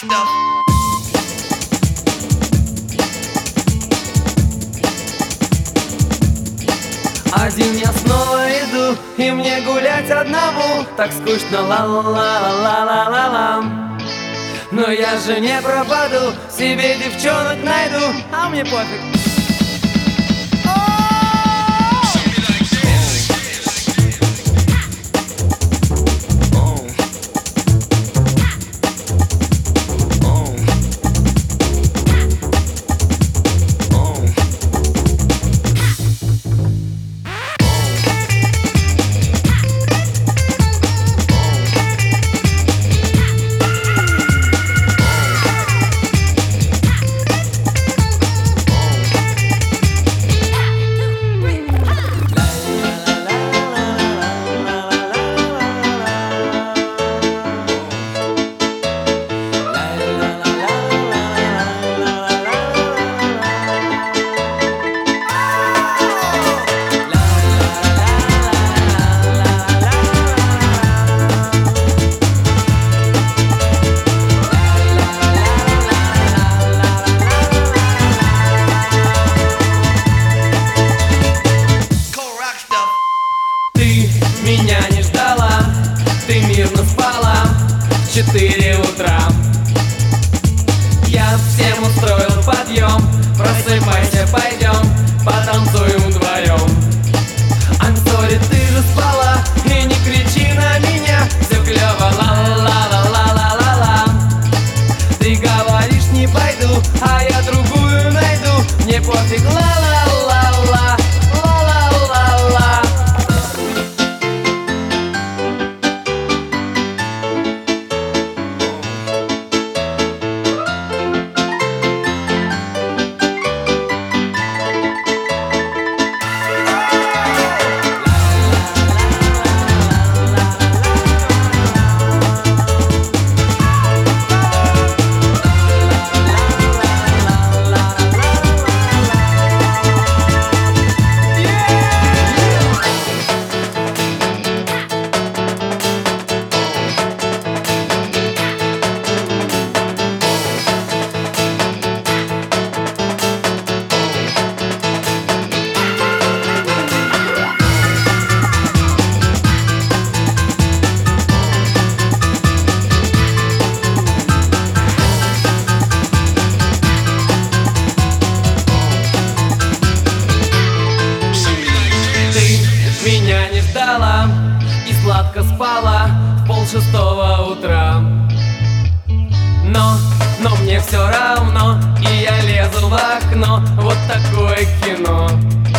stuff. Один я снова иду, и мне гулять одному так скучно, ла-ла-ла-ла-ла-ла-ла. Но я же не пропаду, себе девчонок найду, а мне пофиг. Меня не ждала, ты мирно спала в 4 утра. Я всем устроил подъем, просыпайся, пойдем, потанцуем вдвоем. I'm sorry, ты же спала, и не кричи на меня, все клево, ла-ла-ла-ла-ла-ла-ла. Ты говоришь, не пойду, а я другую найду, мне пофиг, ла-ла-ла-ла, ла-ла-ла-ла. Меня не ждала и сладко спала в 5:30 утра. Но мне все равно, и я лезу в окно, вот такое кино.